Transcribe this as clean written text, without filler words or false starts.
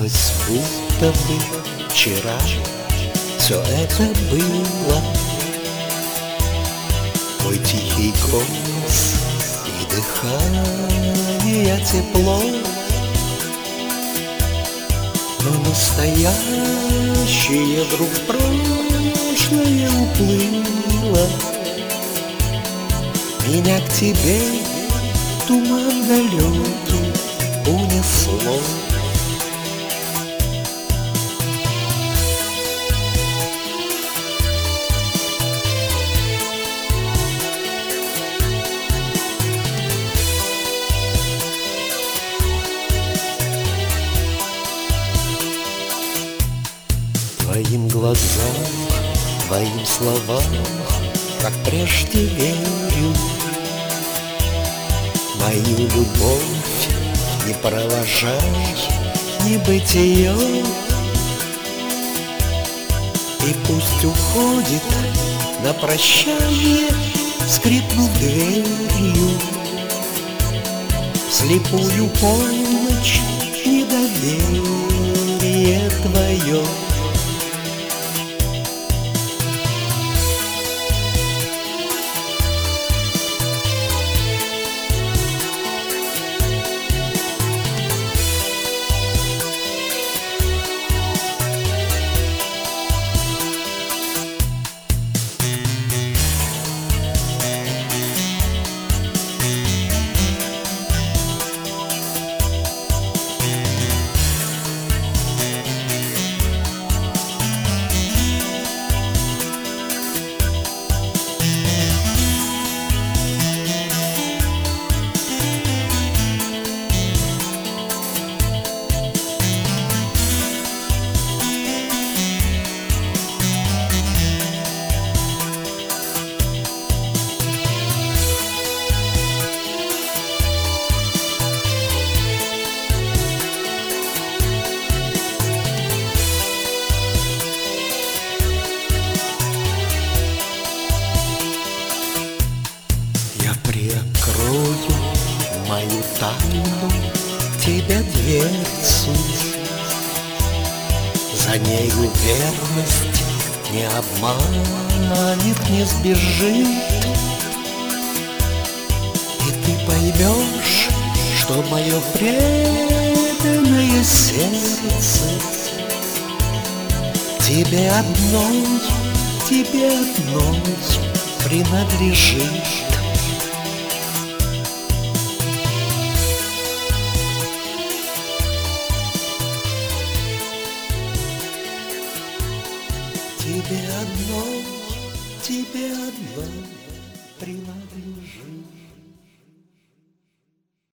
Казалось, будто бы вчера все это было. Твой тихий голос и дыхание тепло, но настоящее вдруг в прошлое уплыло. Меня к тебе туман далекий унесло. Твоим глазам, твоим словам, как прежде верю. Мою любовь не провожай, не быть ее. И пусть уходит на прощание, скрипнув дверью. Слепую полночь недоверие твое. Приоткрою мою тайну, тебе дверцу. За нею верность не обманет, не сбежит. И ты поймешь, что мое преданное сердце тебе одной принадлежит. Тебе одной принадлежит.